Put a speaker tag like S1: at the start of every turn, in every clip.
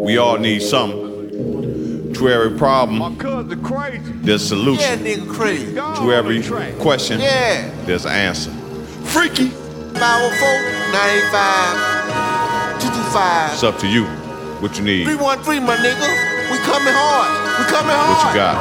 S1: We all need something. To every problem, there's a solution.
S2: Yeah, nigga crazy.
S1: To every question, there's an answer. Freaky.
S2: 504-985-225.
S1: It's up to you. What you need?
S2: 313, my nigga. We coming hard. We coming hard.
S1: What you got?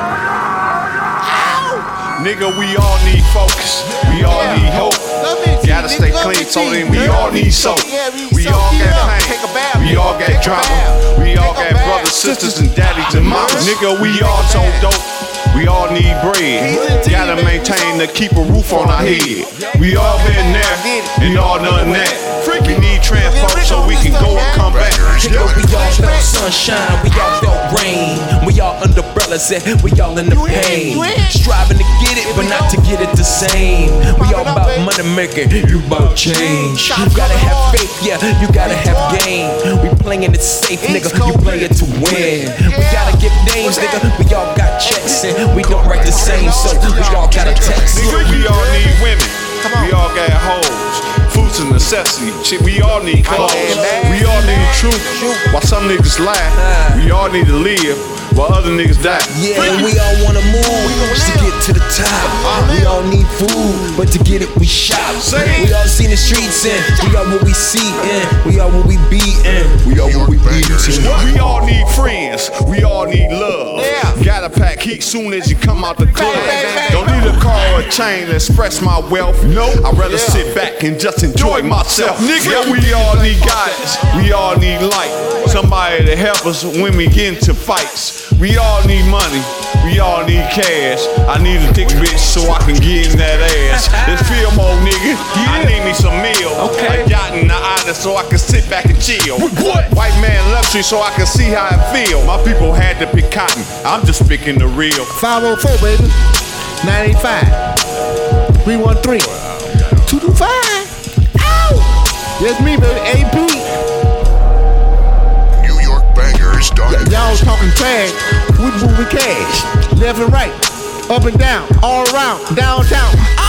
S2: Ow!
S1: Nigga, we all need focus. We all need hope. Gotta stay clean, so then we all need soap. We all got pain. We all got drama. We all got brothers, sisters, and daddies and mamas. Nigga, we all so dope. We all need bread. Gotta maintain to keep a roof on our head. We all been there and all done that. We need transport so we can go and come back.
S3: Nigga, we all felt sunshine, we all felt rain. We all under umbrellas and we all in the pain. Striving to get it, but not to get it the same. We all about money making, you about change. You gotta have faith, yeah, you gotta have game. We playing it safe, nigga, you play it to win. We gotta give names, nigga, we all got checks and we don't write the same, so we all got a text.
S1: We all need women, we all got hoes. Food's a necessity, shit, we all need clothes. We all need the truth, while some niggas lie. We all need to live, while other niggas die.
S3: Yeah, and we all wanna move just to get to the top. We all need food, but to get it we shop. We all seen the streets and we all what we see and we all what we be and we all what we eat.
S1: We all need friends, we all need love. Gotta pack heat soon as you come out the club. Don't need a car or a chain to express my wealth. I'd rather sit back and just enjoy myself. Nigga, we all need guidance, we all need light. Somebody to help us when we get into fights. We all need money, we all need cash. I need a thick bitch so I can get in that ass. Let's feel more, nigga. I need me some meal. A yacht in the island so I can sit back and chill. White man luxury so I can see how it feel. My people had to pick cotton, I'm just picking the real.
S2: 504, baby. 985. 313. 225. Ow! That's me, baby. AP. Y'all talking trash, we moving cash. Left and right, up and down, all around, downtown.